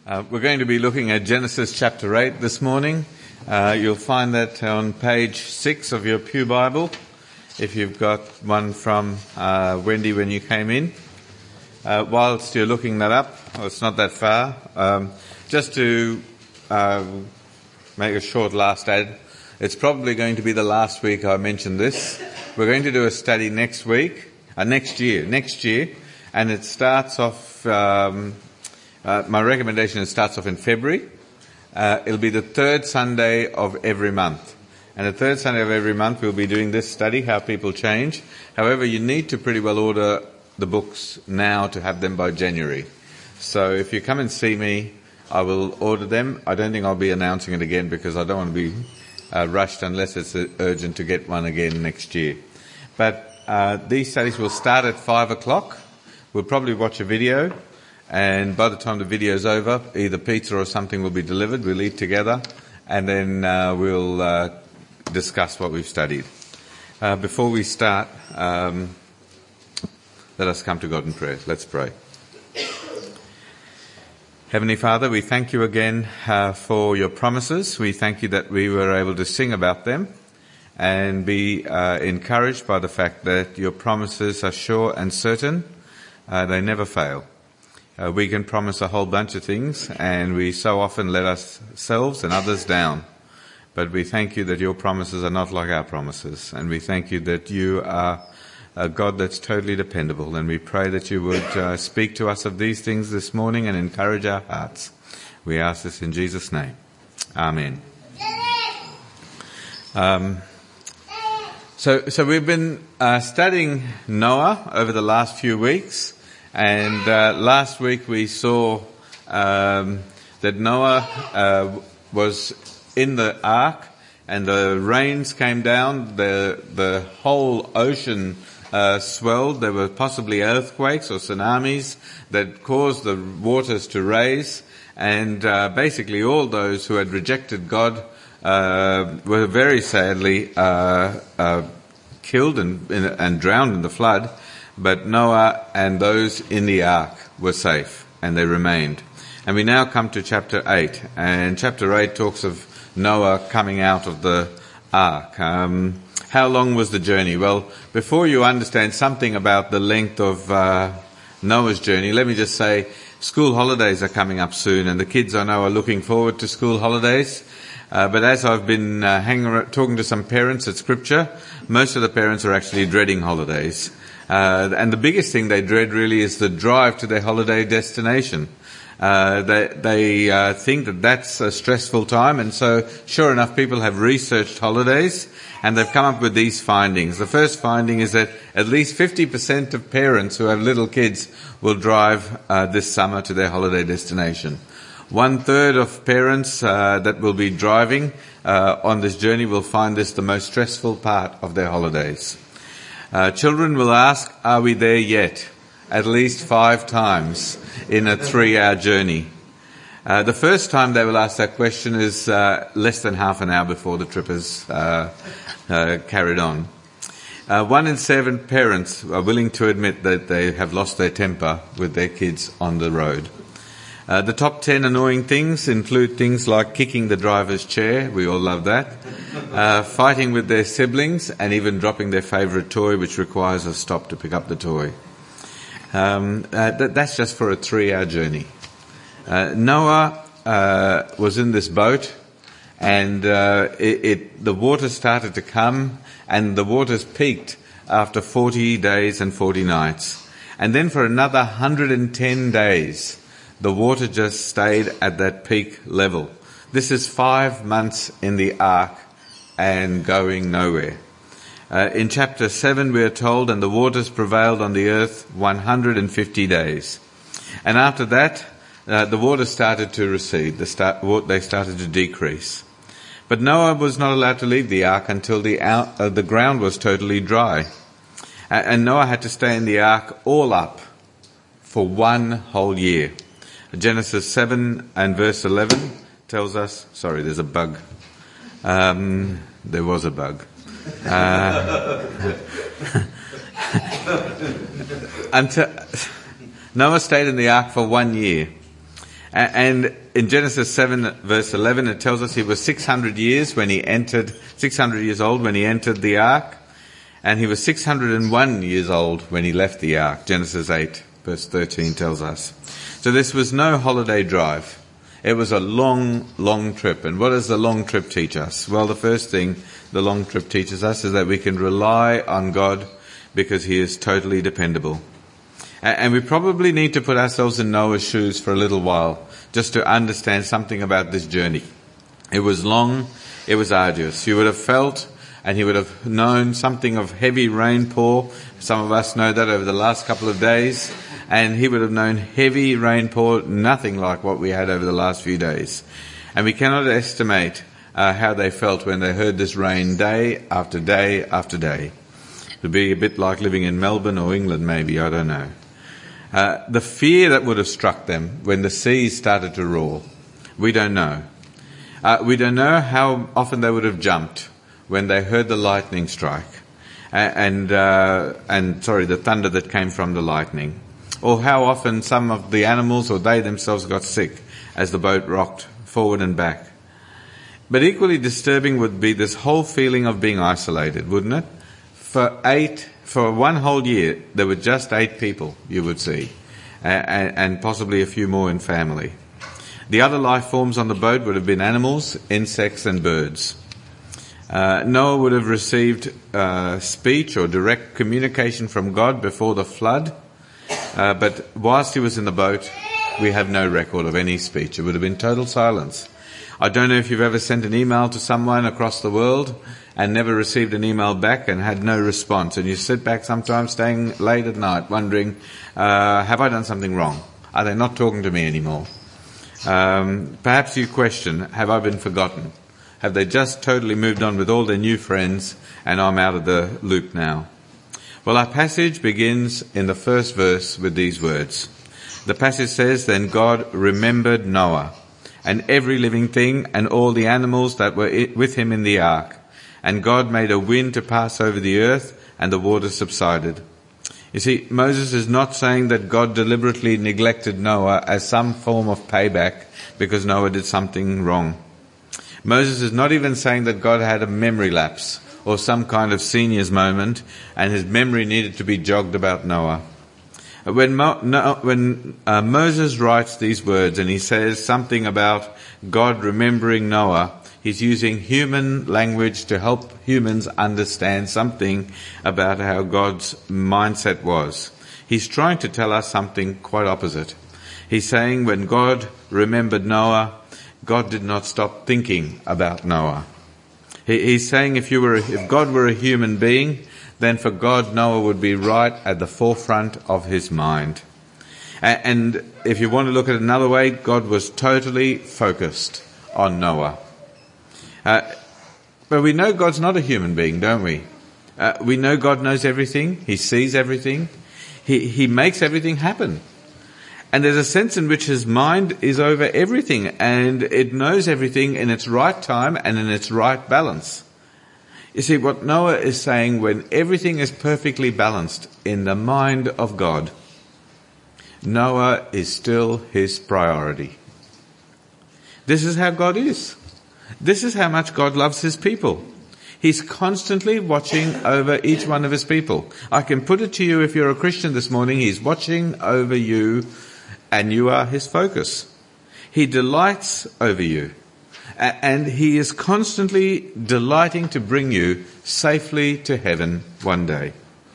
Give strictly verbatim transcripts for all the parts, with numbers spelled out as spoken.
Uh, we're going to be looking at Genesis chapter eight this morning. Uh, you'll find that on page six of your Pew Bible, if you've got one from uh, Wendy when you came in. Uh, whilst you're looking that up, well, it's not that far, um, just to uh, make a short last ad, it's probably going to be the last week I mentioned this. We're going to do a study next week, uh, next year, next year, and it starts off... Um, Uh, my recommendation is it starts off in February. Uh, it'll be the third Sunday of every month. And the third Sunday of every month we'll be doing this study, How People Change. However, you need to pretty well order the books now to have them by January. So if you come and see me, I will order them. I don't think I'll be announcing it again because I don't want to be uh, rushed unless it's uh, urgent to get one again next year. But uh, these studies will start at five o'clock. We'll probably watch a video. And by the time the video's over, either pizza or something will be delivered. We'll eat together, and then uh, we'll uh, discuss what we've studied. Uh, before we start, um, let us come to God in prayer. Let's pray. Heavenly Father, we thank you again uh, for your promises. We thank you that we were able to sing about them and be uh, encouraged by the fact that your promises are sure and certain. Uh, they never fail. Uh, we can promise a whole bunch of things, and we so often let ourselves and others down. But we thank you that your promises are not like our promises, and we thank you that you are a God that's totally dependable, and we pray that you would uh, speak to us of these things this morning and encourage our hearts. We ask this in Jesus' name. Amen. Um, so, so we've been uh, studying Noah over the last few weeks. And uh, last week we saw um, that Noah uh, was in the ark, and the rains came down. The the whole ocean uh, swelled. There were possibly earthquakes or tsunamis that caused the waters to raise. And uh, basically, all those who had rejected God uh, were very sadly uh, uh, killed and, and drowned in the flood. But Noah and those in the ark were safe, and they remained. And we now come to chapter eight, and chapter eight talks of Noah coming out of the ark. Um, how long was the journey? Well, before you understand something about the length of uh, Noah's journey, let me just say school holidays are coming up soon, and the kids I know are looking forward to school holidays. Uh, but as I've been uh, hanging around, talking to some parents at Scripture, most of the parents are actually dreading holidays. Uh, and the biggest thing they dread really is the drive to their holiday destination. Uh, they, they uh, think that that's a stressful time, and so sure enough, people have researched holidays, and they've come up with these findings. The first finding is that at least fifty percent of parents who have little kids will drive uh, this summer to their holiday destination. One third of parents uh, that will be driving uh, on this journey will find this the most stressful part of their holidays. Uh, children will ask, are we there yet? At least five times in a three-hour journey. Uh, the first time they will ask that question is uh, less than half an hour before the trip is uh, uh, carried on. Uh, one in seven parents are willing to admit that they have lost their temper with their kids on the road. Uh, the top ten annoying things include things like kicking the driver's chair, we all love that, uh, fighting with their siblings, and even dropping their favourite toy, which requires a stop to pick up the toy. Um, uh, that, that's just for a three-hour journey. Uh, Noah uh, was in this boat, and uh, it, it, the water started to come, and the waters peaked after forty days and forty nights. And then for another one hundred ten days, the water just stayed at that peak level. This is five months in the ark and going nowhere. Uh, in chapter seven we are told, and the waters prevailed on the earth one hundred fifty days. And after that, uh, the water started to recede. The start, they started to decrease. But Noah was not allowed to leave the ark until the, out, uh, the ground was totally dry. Uh, and Noah had to stay in the ark all up for one whole year. Genesis seven and verse eleven tells us, sorry, there's a bug. Um, there was a bug. Uh, until Noah stayed in the ark for one year. And in Genesis seven verse eleven, it tells us he was six hundred years when he entered, six hundred years old when he entered the ark, and he was six hundred one years old when he left the ark. Genesis eight verse thirteen tells us. So this was no holiday drive. It was a long, long trip. And what does the long trip teach us? Well, the first thing the long trip teaches us is that we can rely on God because he is totally dependable. And we probably need to put ourselves in Noah's shoes for a little while just to understand something about this journey. It was long, it was arduous. You would have felt and he would have known something of heavy rainfall. Some of us know that over the last couple of days. And he would have known heavy rainfall, nothing like what we had over the last few days. And we cannot estimate uh, how they felt when they heard this rain day after day after day. It would be a bit like living in Melbourne or England maybe, I don't know. Uh, the fear that would have struck them when the seas started to roar, we don't know. Uh, we don't know how often they would have jumped when they heard the lightning strike, and, uh, and sorry, the thunder that came from the lightning. Or how often some of the animals or they themselves got sick as the boat rocked forward and back. But equally disturbing would be this whole feeling of being isolated, wouldn't it? For eight, for one whole year, there were just eight people, you would see, and, and possibly a few more in family. The other life forms on the boat would have been animals, insects and birds. Uh, Noah would have received uh, speech or direct communication from God before the flood, uh, but whilst he was in the boat, we have no record of any speech. It would have been total silence. I don't know if you've ever sent an email to someone across the world and never received an email back and had no response, and you sit back sometimes staying late at night wondering, uh, have I done something wrong? Are they not talking to me anymore? Um, perhaps you question, have I been forgotten? Have they just totally moved on with all their new friends and I'm out of the loop now? Well, our passage begins in the first verse with these words. The passage says, "Then God remembered Noah and every living thing and all the animals that were with him in the ark. And God made a wind to pass over the earth and the waters subsided." You see, Moses is not saying that God deliberately neglected Noah as some form of payback because Noah did something wrong. Moses is not even saying that God had a memory lapse or some kind of seniors moment and his memory needed to be jogged about Noah. When, Mo, no, when uh, Moses writes these words and he says something about God remembering Noah, he's using human language to help humans understand something about how God's mindset was. He's trying to tell us something quite opposite. He's saying when God remembered Noah, God did not stop thinking about Noah. He, he's saying if you were, if God were a human being, then for God, Noah would be right at the forefront of his mind. And, and if you want to look at it another way, God was totally focused on Noah. Uh, but we know God's not a human being, don't we? Uh, we know God knows everything. He sees everything. He, he makes everything happen. And there's a sense in which his mind is over everything and it knows everything in its right time and in its right balance. You see, what Noah is saying, when everything is perfectly balanced in the mind of God, Noah is still his priority. This is how God is. This is how much God loves his people. He's constantly watching over each one of his people. I can put it to you, if you're a Christian this morning, he's watching over you and you are his focus. He delights over you. And he is constantly delighting to bring you safely to heaven one day.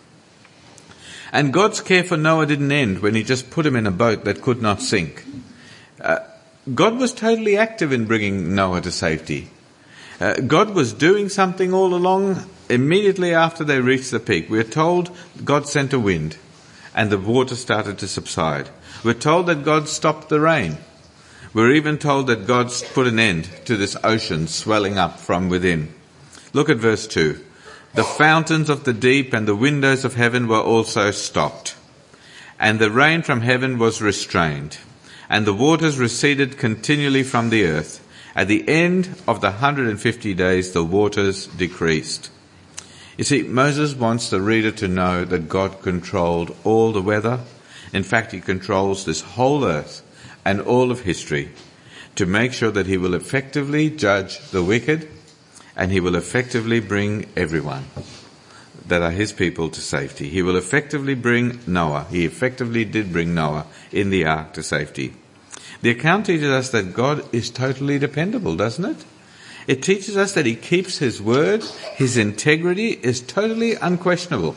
And God's care for Noah didn't end when he just put him in a boat that could not sink. Uh, God was totally active in bringing Noah to safety. Uh, God was doing something all along immediately after they reached the peak. We're told God sent a wind and the water started to subside. We're told that God stopped the rain. We're even told that God put an end to this ocean swelling up from within. Look at verse two. "The fountains of the deep and the windows of heaven were also stopped, and the rain from heaven was restrained, and the waters receded continually from the earth. At the end of the one hundred fifty days, the waters decreased." You see, Moses wants the reader to know that God controlled all the weather. In fact, he controls this whole earth and all of history to make sure that he will effectively judge the wicked and he will effectively bring everyone that are his people to safety. He will effectively bring Noah. He effectively did bring Noah in the ark to safety. The account teaches us that God is totally dependable, doesn't it? It teaches us that he keeps his word. His integrity is totally unquestionable.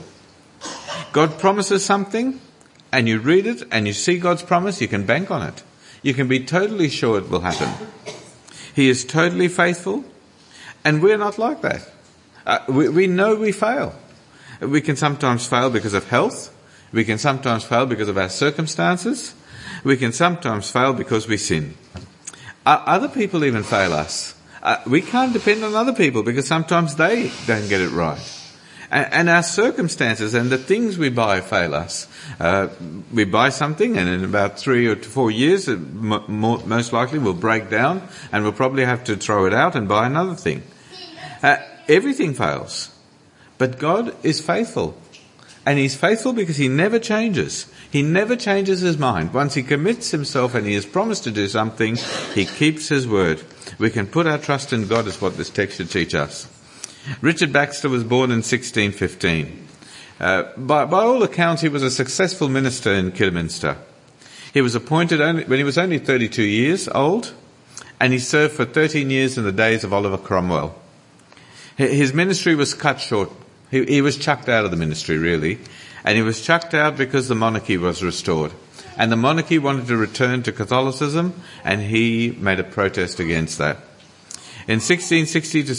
God promises something, and you read it, and you see God's promise, you can bank on it. You can be totally sure it will happen. He is totally faithful, and we're not like that. Uh, we, we know we fail. We can sometimes fail because of health. We can sometimes fail because of our circumstances. We can sometimes fail because we sin. Uh, other people even fail us. Uh, we can't depend on other people because sometimes they don't get it right. And, and our circumstances and the things we buy fail us. Uh, we buy something and in about three or four years it m- more, most likely will break down and we'll probably have to throw it out and buy another thing. Uh, everything fails. But God is faithful. And he's faithful because he never changes. He never changes his mind. Once he commits himself and he has promised to do something, he keeps his word. We can put our trust in God is what this text should teach us. Richard Baxter was born in sixteen fifteen. Uh, by, by all accounts, he was a successful minister in Kidderminster. He was appointed only, when he was only thirty-two years old, and he served for thirteen years in the days of Oliver Cromwell. His ministry was cut short. He, he was chucked out of the ministry, really. And he was chucked out because the monarchy was restored. And the monarchy wanted to return to Catholicism, and he made a protest against that. In sixteen sixty to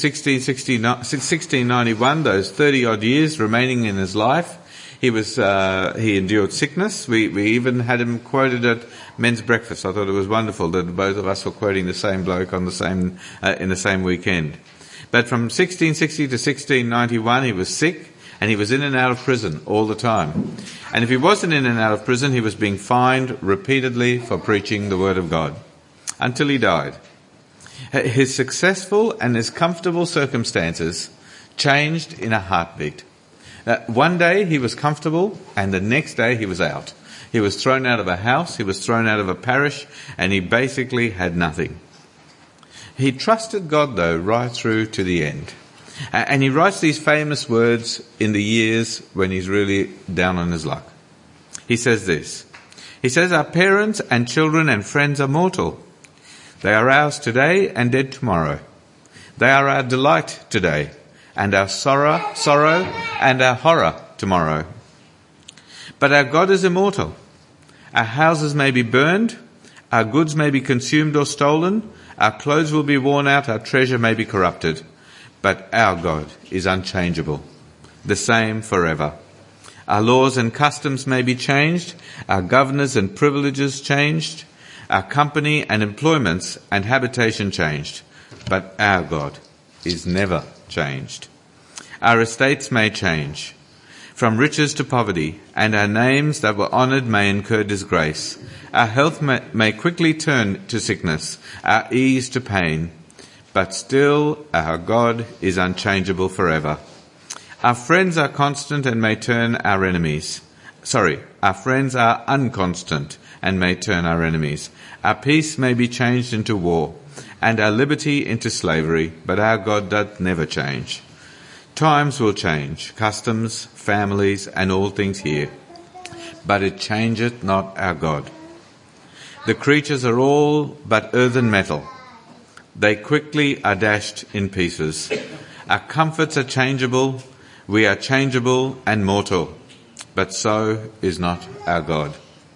sixteen ninety-one, those thirty odd years remaining in his life, he was, uh, he endured sickness. We, we even had him quoted at men's breakfast. I thought it was wonderful that both of us were quoting the same bloke on the same, uh, in the same weekend. But from sixteen sixty to sixteen ninety-one, he was sick and he was in and out of prison all the time. And if he wasn't in and out of prison, he was being fined repeatedly for preaching the word of God until he died. His successful and his comfortable circumstances changed in a heartbeat. Uh, one day he was comfortable and the next day he was out. He was thrown out of a house, he was thrown out of a parish, and he basically had nothing. He trusted God, though, right through to the end. And he writes these famous words in the years when he's really down on his luck. He says this. He says, "Our parents and children and friends are mortal. They are ours today and dead tomorrow. They are our delight today and our sorrow, sorrow and our horror tomorrow. But our God is immortal. Our houses may be burned, our goods may be consumed or stolen, our clothes will be worn out, our treasure may be corrupted. But our God is unchangeable, the same forever. Our laws and customs may be changed, our governors and privileges changed, our company and employments and habitation changed, but our God is never changed. Our estates may change, from riches to poverty, and our names that were honoured may incur disgrace. Our health may, may quickly turn to sickness, our ease to pain, but still our God is unchangeable forever. Our friends are constant and may turn our enemies. Sorry, our friends are unconstant and may turn our enemies. Our peace may be changed into war, and our liberty into slavery, but our God doth never change. Times will change, customs, families, and all things here, but it changeth not our God. The creatures are all but earthen metal. They quickly are dashed in pieces. Our comforts are changeable, we are changeable and mortal, but so is not our God."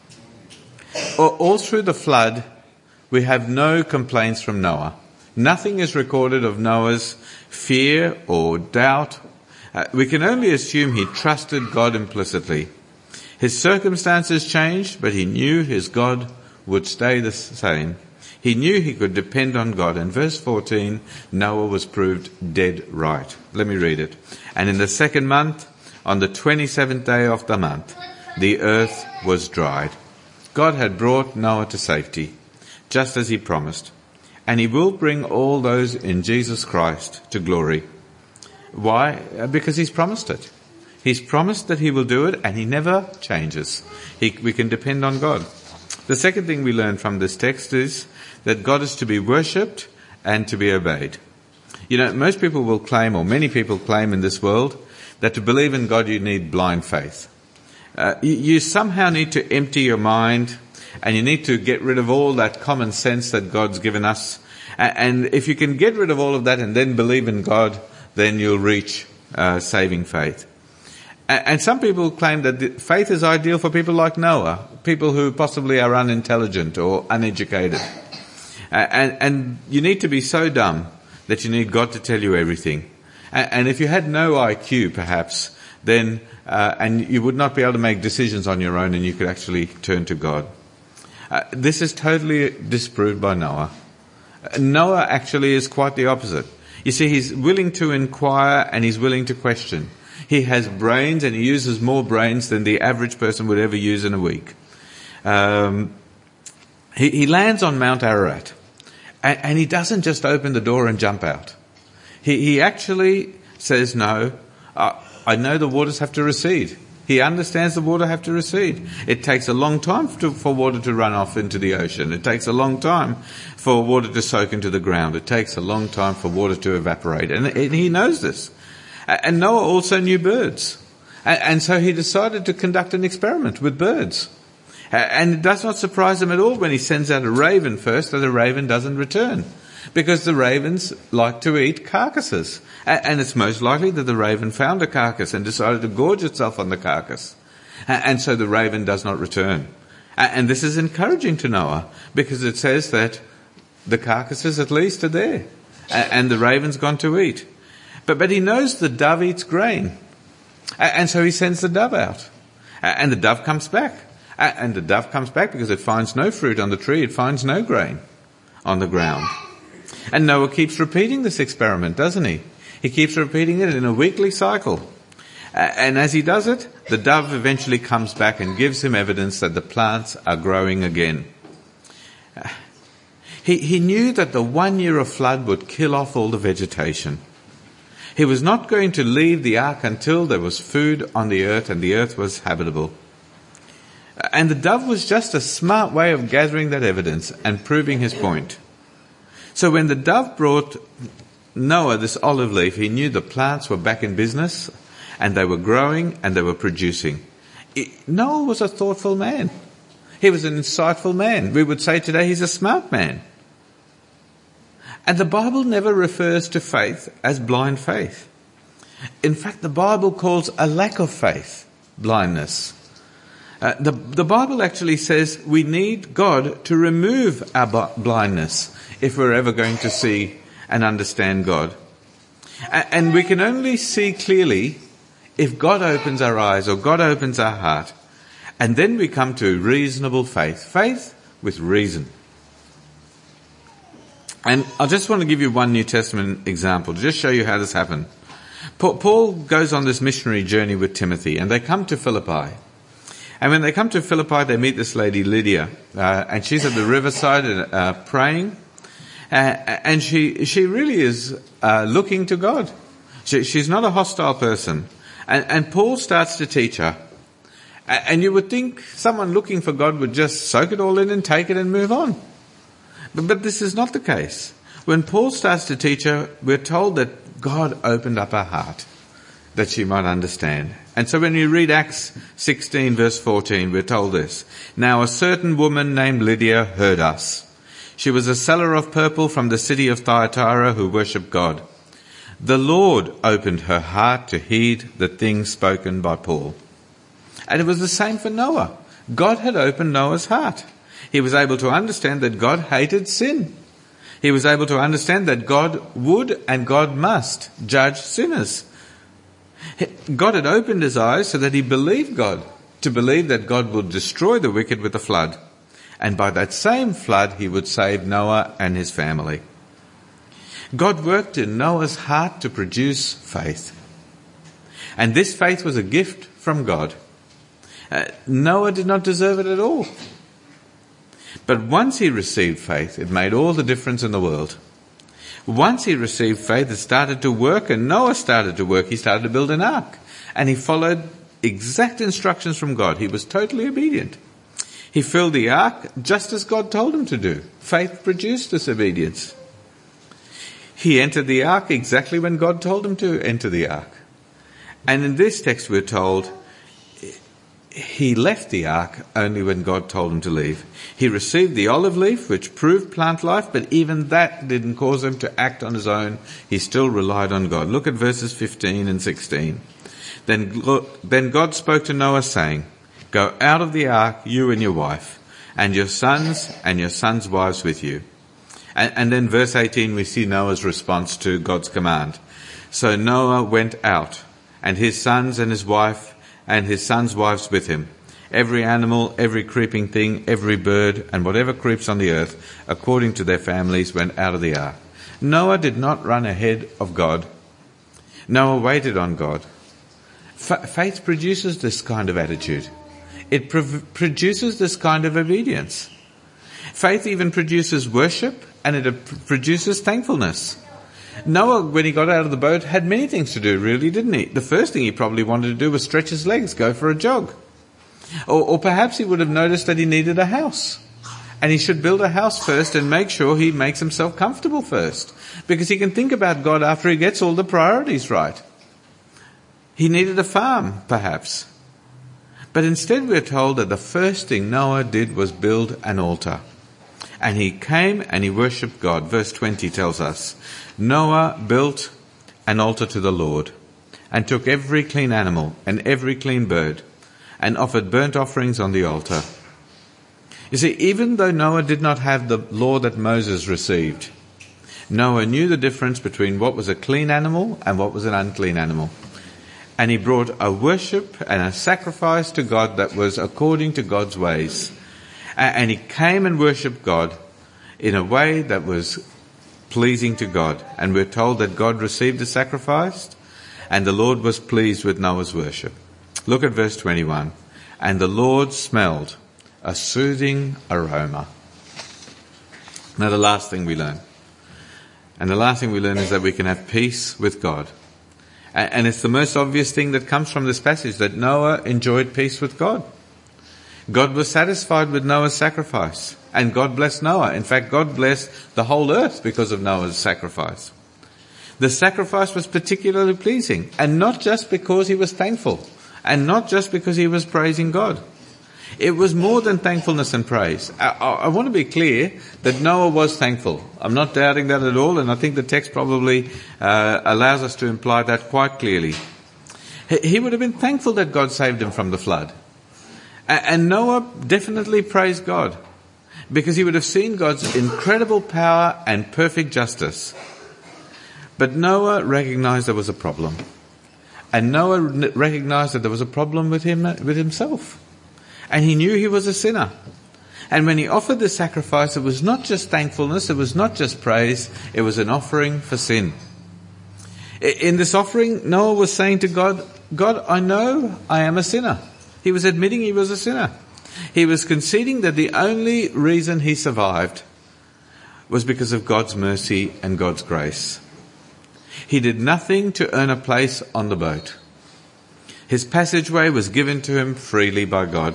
All through the flood, we have no complaints from Noah. Nothing is recorded of Noah's fear or doubt. Uh, we can only assume he trusted God implicitly. His circumstances changed, but he knew his God would stay the same. He knew he could depend on God. And verse fourteen, Noah was proved dead right. Let me read it. "And in the second month, on the twenty-seventh day of the month, the earth was dried." God had brought Noah to safety, just as he promised. And he will bring all those in Jesus Christ to glory. Why? Because he's promised it. He's promised that he will do it, and he never changes. He, we can depend on God. The second thing we learn from this text is that God is to be worshipped and to be obeyed. You know, most people will claim, or many people claim in this world, that to believe in God you need blind faith. Uh, you, you somehow need to empty your mind, and you need to get rid of all that common sense that God's given us. And if you can get rid of all of that and then believe in God, then you'll reach uh, saving faith. And some people claim that faith is ideal for people like Noah, people who possibly are unintelligent or uneducated. And, and you need to be so dumb that you need God to tell you everything. And if you had no I Q, perhaps, then uh, and you would not be able to make decisions on your own, and you could actually turn to God. Uh, this is totally disproved by Noah. Noah actually is quite the opposite. You see, he's willing to inquire and he's willing to question. He has brains, and he uses more brains than the average person would ever use in a week. Um, he, he lands on Mount Ararat, and, and he doesn't just open the door and jump out. He, he actually says, no, uh, I know the waters have to recede. He understands the water have to recede. It takes a long time to, for water to run off into the ocean. It takes a long time for water to soak into the ground. It takes a long time for water to evaporate. And, and he knows this. And Noah also knew birds. And, and so he decided to conduct an experiment with birds. And it does not surprise him at all when he sends out a raven first that the raven doesn't return. Because the ravens like to eat carcasses. And it's most likely that the raven found a carcass and decided to gorge itself on the carcass. And so the raven does not return. And this is encouraging to Noah, because it says that the carcasses at least are there. And the raven's gone to eat. But, but he knows the dove eats grain. And so he sends the dove out. And the dove comes back. And the dove comes back because it finds no fruit on the tree. It finds no grain on the ground. And Noah keeps repeating this experiment, doesn't he? He keeps repeating it in a weekly cycle. And as he does it, the dove eventually comes back and gives him evidence that the plants are growing again. He, he knew that the one year of flood would kill off all the vegetation. He was not going to leave the ark until there was food on the earth and the earth was habitable. And the dove was just a smart way of gathering that evidence and proving his point. So when the dove brought Noah this olive leaf, he knew the plants were back in business and they were growing and they were producing. It, Noah was a thoughtful man. He was an insightful man. We would say today he's a smart man. And the Bible never refers to faith as blind faith. In fact, the Bible calls a lack of faith blindness. Uh, the, the Bible actually says we need God to remove our b- blindness if we're ever going to see and understand God. A- and we can only see clearly if God opens our eyes or God opens our heart. And then we come to reasonable faith. Faith with reason. And I just want to give you one New Testament example to just show you how this happened. Paul goes on this missionary journey with Timothy, and they come to Philippi. And when they come to Philippi, they meet this lady, Lydia, uh, and she's at the riverside uh, praying, uh, and she she really is uh, looking to God. She, she's not a hostile person. And, and Paul starts to teach her. And you would think someone looking for God would just soak it all in and take it and move on. But, but this is not the case. When Paul starts to teach her, we're told that God opened up her heart that she might understand. And so when you read Acts sixteen verse fourteen, we're told this. Now a certain woman named Lydia heard us. She was a seller of purple from the city of Thyatira who worshipped God. The Lord opened her heart to heed the things spoken by Paul. And it was the same for Noah. God had opened Noah's heart. He was able to understand that God hated sin. He was able to understand that God would and God must judge sinners. God had opened his eyes so that he believed God, to believe that God would destroy the wicked with a flood. And by that same flood, he would save Noah and his family. God worked in Noah's heart to produce faith. And this faith was a gift from God. Uh, Noah did not deserve it at all. But once he received faith, it made all the difference in the world. Once he received faith, it started to work, and Noah started to work. He started to build an ark, and he followed exact instructions from God. He was totally obedient. He filled the ark just as God told him to do. Faith produced this obedience. He entered the ark exactly when God told him to enter the ark. And in this text we're told he left the ark only when God told him to leave. He received the olive leaf, which proved plant life, but even that didn't cause him to act on his own. He still relied on God. Look at verses fifteen and sixteen. Then, then God spoke to Noah saying, "Go out of the ark, you and your wife, and your sons and your sons' wives with you." And, and then verse eighteen, we see Noah's response to God's command. So Noah went out, and his sons and his wife and his sons' wives with him. Every animal, every creeping thing, every bird, and whatever creeps on the earth, according to their families, went out of the ark. Noah did not run ahead of God. Noah waited on God. F- faith produces this kind of attitude. It pro- produces this kind of obedience. Faith even produces worship, and it produces thankfulness. Noah, when he got out of the boat, had many things to do, really, didn't he? The first thing he probably wanted to do was stretch his legs, go for a jog. Or, or perhaps he would have noticed that he needed a house. And he should build a house first and make sure he makes himself comfortable first. Because he can think about God after he gets all the priorities right. He needed a farm, perhaps. But instead we're told that the first thing Noah did was build an altar. And he came and he worshipped God. Verse twenty tells us, Noah built an altar to the Lord and took every clean animal and every clean bird and offered burnt offerings on the altar. You see, even though Noah did not have the law that Moses received, Noah knew the difference between what was a clean animal and what was an unclean animal. And he brought a worship and a sacrifice to God that was according to God's ways. And he came and worshipped God in a way that was pleasing to God. And we're told that God received the sacrifice and the Lord was pleased with Noah's worship. Look at verse twenty-one. And the Lord smelled a soothing aroma. Now the last thing we learn. And the last thing we learn is that we can have peace with God. And it's the most obvious thing that comes from this passage, that Noah enjoyed peace with God. God was satisfied with Noah's sacrifice, and God blessed Noah. In fact, God blessed the whole earth because of Noah's sacrifice. The sacrifice was particularly pleasing, and not just because he was thankful, and not just because he was praising God. It was more than thankfulness and praise. I, I, I want to be clear that Noah was thankful. I'm not doubting that at all, and I think the text probably uh, allows us to imply that quite clearly. He, he would have been thankful that God saved him from the flood. A, and Noah definitely praised God, because he would have seen God's incredible power and perfect justice. But Noah recognized there was a problem. And Noah recognized that there was a problem with him, with himself. And he knew he was a sinner. And when he offered the sacrifice, it was not just thankfulness, it was not just praise, it was an offering for sin. In this offering, Noah was saying to God, God, I know I am a sinner. He was admitting he was a sinner. He was conceding that the only reason he survived was because of God's mercy and God's grace. He did nothing to earn a place on the boat. His passageway was given to him freely by God.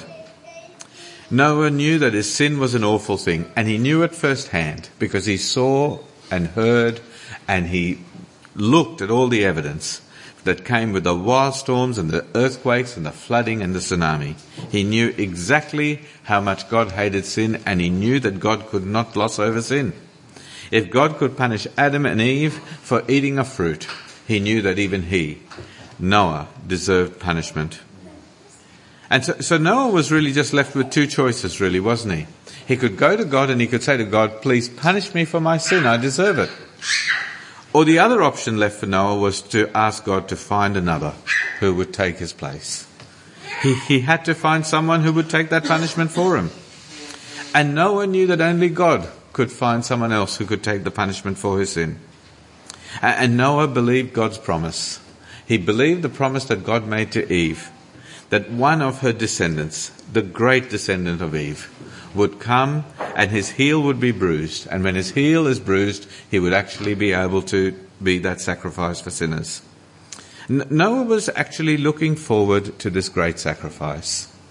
Noah knew that his sin was an awful thing, and he knew it firsthand because he saw and heard and he looked at all the evidence that came with the wild storms and the earthquakes and the flooding and the tsunami. He knew exactly how much God hated sin, and he knew that God could not gloss over sin. If God could punish Adam and Eve for eating a fruit, he knew that even he, Noah, deserved punishment. And so, so Noah was really just left with two choices, really, wasn't he? He could go to God and he could say to God, please punish me for my sin, I deserve it. Or the other option left for Noah was to ask God to find another who would take his place. He, he had to find someone who would take that punishment for him. And Noah knew that only God could find someone else who could take the punishment for his sin. And Noah believed God's promise. He believed the promise that God made to Eve, that one of her descendants, the great descendant of Eve, would come and his heel would be bruised. And when his heel is bruised, he would actually be able to be that sacrifice for sinners. Noah was actually looking forward to this great sacrifice.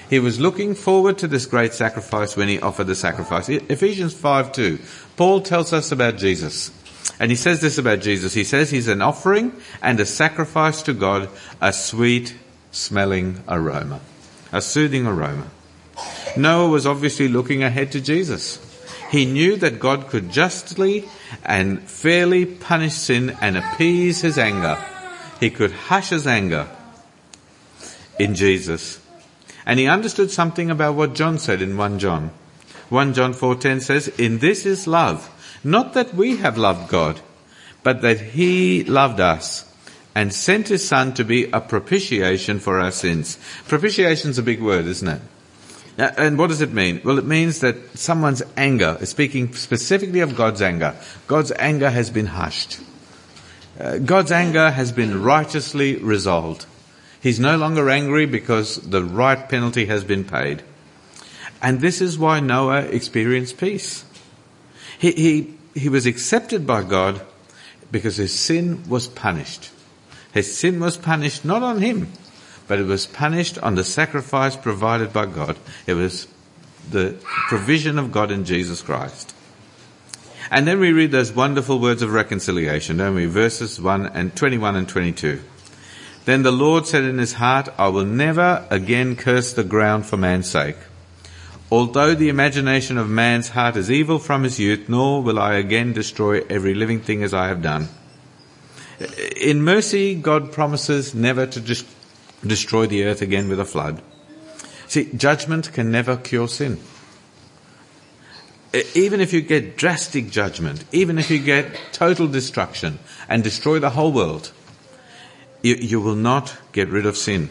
He was looking forward to this great sacrifice when he offered the sacrifice. Ephesians five two, Paul tells us about Jesus. And he says this about Jesus. He says he's an offering and a sacrifice to God, a sweet smelling aroma, a soothing aroma. Noah was obviously looking ahead to Jesus. He knew that God could justly and fairly punish sin and appease his anger. He could hush his anger in Jesus. And he understood something about what John said in First John. First John four ten says, "In this is love, not that we have loved God, but that he loved us and sent his Son to be a propitiation for our sins." Propitiation's a big word, isn't it? Now, and what does it mean? Well, it means that someone's anger, speaking specifically of God's anger, God's anger has been hushed. Uh, God's anger has been righteously resolved. He's no longer angry because the right penalty has been paid. And this is why Noah experienced peace. He, he, he was accepted by God because his sin was punished. His sin was punished not on him, but it was punished on the sacrifice provided by God. It was the provision of God in Jesus Christ. And then we read those wonderful words of reconciliation, don't we? Verses one and twenty-one and twenty-two. "Then the Lord said in his heart, I will never again curse the ground for man's sake. Although the imagination of man's heart is evil from his youth, nor will I again destroy every living thing as I have done." In mercy, God promises never to destroy destroy the earth again with a flood. See, judgment can never cure sin. Even if you get drastic judgment, even if you get total destruction and destroy the whole world, you, you will not get rid of sin.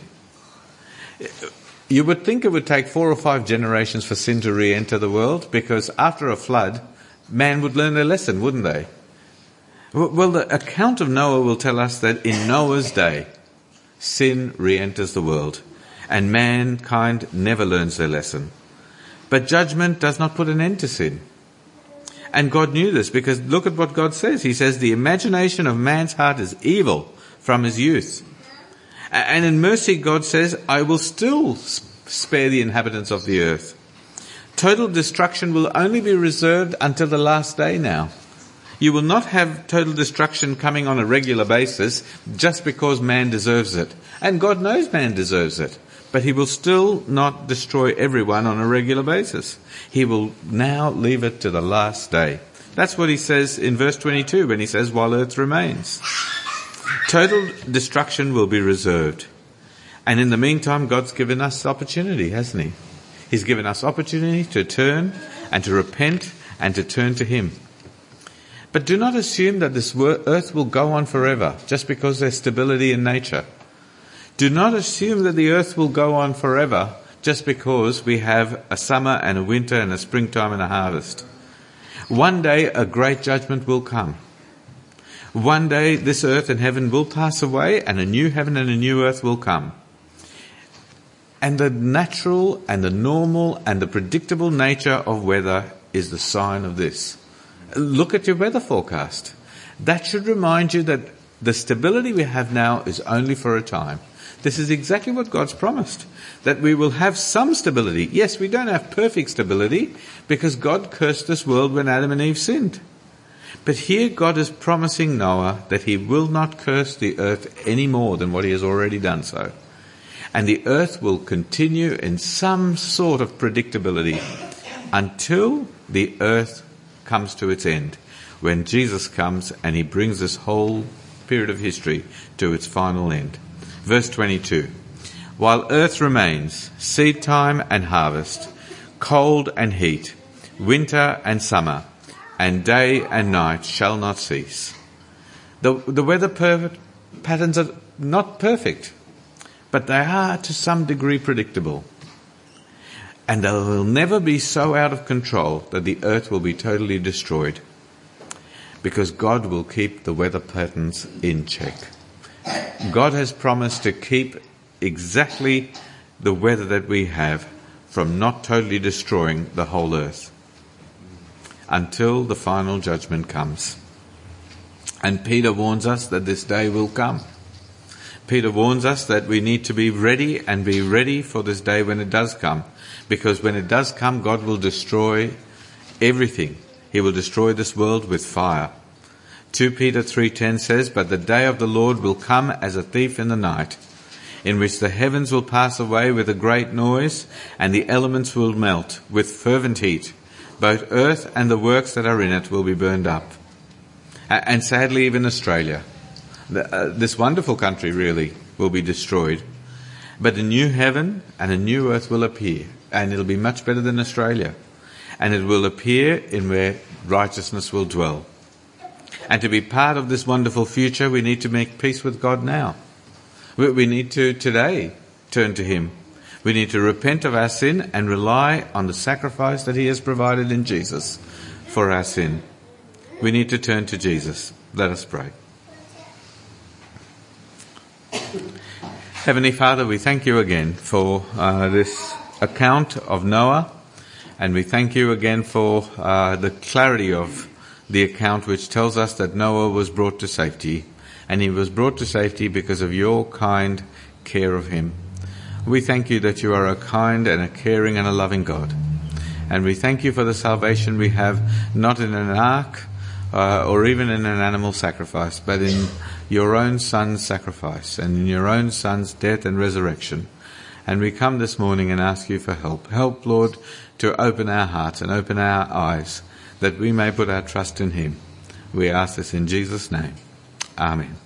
You would think it would take four or five generations for sin to re-enter the world, because after a flood, man would learn their lesson, wouldn't they? Well, the account of Noah will tell us that in Noah's day, sin re-enters the world, and mankind never learns their lesson. But judgment does not put an end to sin. And God knew this, because look at what God says. He says, "The imagination of man's heart is evil from his youth." And in mercy, God says, "I will still spare the inhabitants of the earth." Total destruction will only be reserved until the last day now. You will not have total destruction coming on a regular basis just because man deserves it. And God knows man deserves it. But he will still not destroy everyone on a regular basis. He will now leave it to the last day. That's what he says in verse twenty-two when he says, "While earth remains." Total destruction will be reserved. And in the meantime, God's given us opportunity, hasn't he? He's given us opportunity to turn and to repent and to turn to him. But do not assume that this earth will go on forever just because there's stability in nature. Do not assume that the earth will go on forever just because we have a summer and a winter and a springtime and a harvest. One day a great judgment will come. One day this earth and heaven will pass away and a new heaven and a new earth will come. And the natural and the normal and the predictable nature of weather is the sign of this. Look at your weather forecast. That should remind you that the stability we have now is only for a time. This is exactly what God's promised, that we will have some stability. Yes, we don't have perfect stability because God cursed this world when Adam and Eve sinned. But here God is promising Noah that he will not curse the earth any more than what he has already done so. And the earth will continue in some sort of predictability until the earth comes to its end, when Jesus comes and he brings this whole period of history to its final end. Verse twenty-two, "While earth remains, seed time and harvest, cold and heat, winter and summer, and day and night shall not cease." The, the weather per- patterns are not perfect, but they are to some degree predictable. And they will never be so out of control that the earth will be totally destroyed, because God will keep the weather patterns in check. God has promised to keep exactly the weather that we have from not totally destroying the whole earth until the final judgment comes. And Peter warns us that this day will come. Peter warns us that we need to be ready and be ready for this day when it does come. Because when it does come, God will destroy everything. He will destroy this world with fire. Second Peter three ten says, "But the day of the Lord will come as a thief in the night, in which the heavens will pass away with a great noise, and the elements will melt with fervent heat. Both earth and the works that are in it will be burned up." And sadly, even Australia, this wonderful country really, will be destroyed. But a new heaven and a new earth will appear, and it'll be much better than Australia. And it will appear in where righteousness will dwell. And to be part of this wonderful future, we need to make peace with God now. We need to today turn to Him. We need to repent of our sin and rely on the sacrifice that He has provided in Jesus for our sin. We need to turn to Jesus. Let us pray. Heavenly Father, we thank you again for uh, this account of Noah, and we thank you again for uh, the clarity of the account which tells us that Noah was brought to safety, and he was brought to safety because of your kind care of him. We thank you that you are a kind and a caring and a loving God. And we thank you for the salvation we have, not in an ark uh, or even in an animal sacrifice, but in your own Son's sacrifice and in your own Son's death and resurrection. And we come this morning and ask you for help. Help, Lord, to open our hearts and open our eyes, that we may put our trust in Him. We ask this in Jesus' name. Amen.